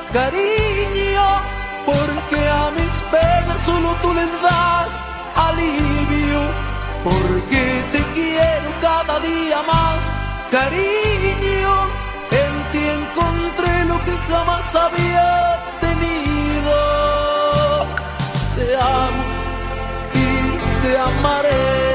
cariño, porque a mis penas solo tú les das alivio, porque te quiero cada día más, cariño, en ti encontré lo que jamás había tenido. Te amo y te amaré.